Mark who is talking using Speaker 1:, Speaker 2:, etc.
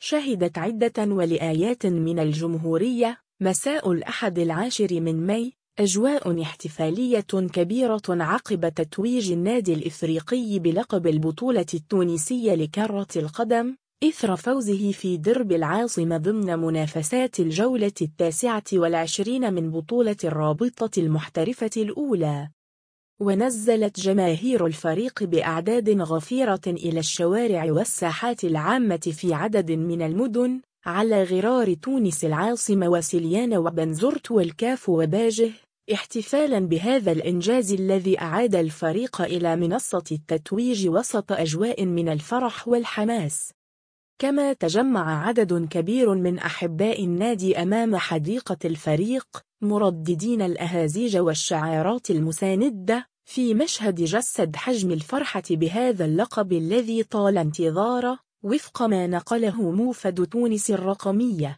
Speaker 1: شهدت عدة ولآيات من الجمهورية مساء الأحد 10 من ماي أجواء احتفالية كبيرة عقب تتويج النادي الإفريقي بلقب البطولة التونسية لكرة القدم إثر فوزه في درب العاصمة ضمن منافسات الجولة 29 من بطولة الرابطة المحترفة الأولى. ونزلت جماهير الفريق بأعداد غفيرة إلى الشوارع والساحات العامة في عدد من المدن على غرار تونس العاصمة وسليان وبنزرت والكاف وباجه، احتفالا بهذا الإنجاز الذي أعاد الفريق إلى منصة التتويج وسط أجواء من الفرح والحماس. كما تجمع عدد كبير من أحباء النادي أمام حديقة الفريق مرددين الأهازيج والشعارات المساندة في مشهد جسد حجم الفرحة بهذا اللقب الذي طال انتظاره، وفق ما نقله موفد تونس الرقمية.